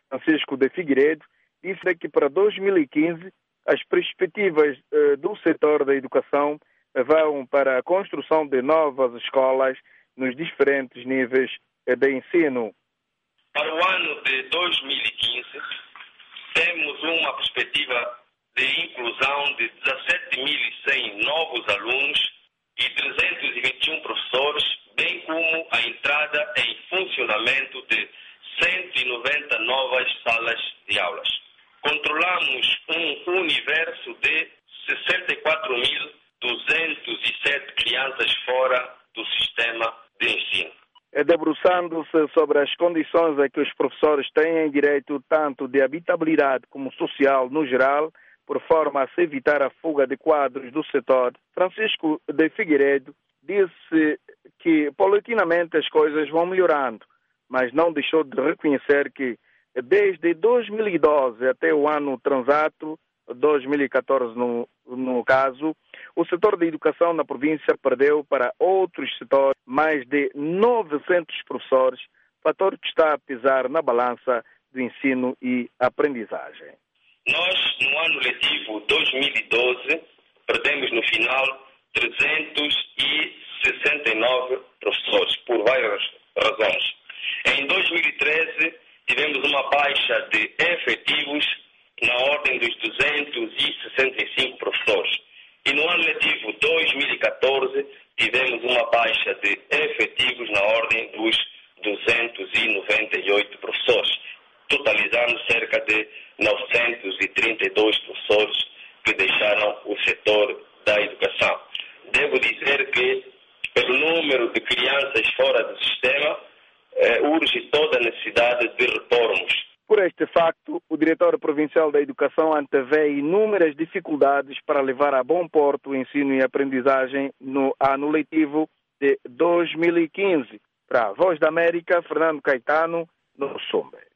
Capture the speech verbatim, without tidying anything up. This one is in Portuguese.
Francisco de Figueiredo, disse que para dois mil e quinze as perspectivas eh, do setor da educação vão para a construção de novas escolas nos diferentes níveis de ensino. Para o ano de dois mil e quinze, temos uma perspectiva de inclusão de dezassete mil e cem novos alunos e trezentos e vinte e um professores, bem como a entrada em funcionamento de cento e noventa novas salas de aulas. Controlamos um universo de sessenta e quatro mil duzentos e sete crianças fora do sistema de ensino. Debruçando-se sobre as condições a que os professores têm direito tanto de habitabilidade como social no geral, por forma a se evitar a fuga de quadros do setor, Francisco de Figueiredo disse que paulatinamente as coisas vão melhorando, mas não deixou de reconhecer que desde dois mil e doze até o ano transato, dois mil e catorze no, no caso, o setor da educação na província perdeu para outros setores mais de novecentos professores, fator que está a pesar na balança do ensino e aprendizagem. Nós, no ano letivo dois mil e doze, perdemos no final trezentos e sessenta e nove professores, por várias razões. Em dois mil e treze, tivemos uma baixa de efetivos na ordem dos duzentos e sessenta e cinco professores. E no ano letivo dois mil e catorze, tivemos uma baixa de efetivos na ordem dos duzentos e noventa e oito professores, totalizando cerca de novecentos e trinta e dois professores que deixaram o setor da educação. Devo dizer que, pelo número de crianças fora do sistema, eh, urge toda a necessidade de retornos. Por este facto, o diretor provincial da Educação antevê inúmeras dificuldades para levar a bom porto o ensino e aprendizagem no ano letivo de dois mil e quinze. Para a Voz da América, Fernando Caetano, no Sombre.